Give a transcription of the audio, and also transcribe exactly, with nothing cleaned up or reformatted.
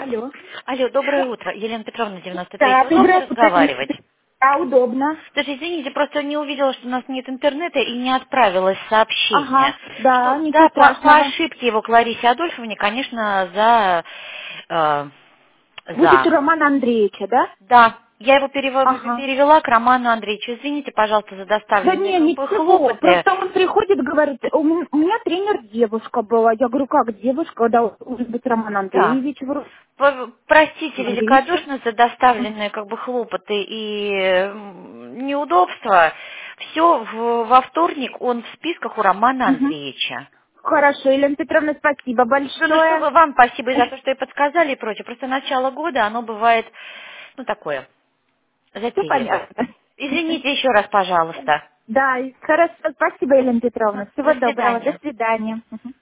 Алло. Алло, доброе утро. Елена Петровна, девяносто третий. Да, Удобно доброе утро. разговаривать? Да, удобно. Даже извините, просто не увидела, что у нас нет интернета и не отправилось сообщение. Ага, да, Что, ничего да, по, по страшного. ошибке его к Ларисе Адольфовне, конечно, за... э, Будет у за... Романа Андреевича, да? Да, я его перево- Ага. перевела к Роману Андреевичу. Извините, пожалуйста, за Да доставленные не, как бы ничего. хлопоты. Просто он приходит, говорит, у м- у меня тренер девушка была. Я говорю, как девушка? Да, может быть, Роман Да. Андреевич. Вроде П- Простите Роман Андреевич. великодушно за доставленные как бы хлопоты и м, неудобства. Все во вторник он в списках у Романа Угу. Андреевича. Хорошо, Елена Петровна, спасибо Ну, ну что большое. вы, вам спасибо и за то, что и подсказали и прочее. Просто начало года, оно бывает, ну, такое, Все затейливое. понятно. Извините еще раз, пожалуйста. Да, и хорошо, спасибо, Елена Ага, Петровна. до Всего доброго, до свидания. свидания. Мгм.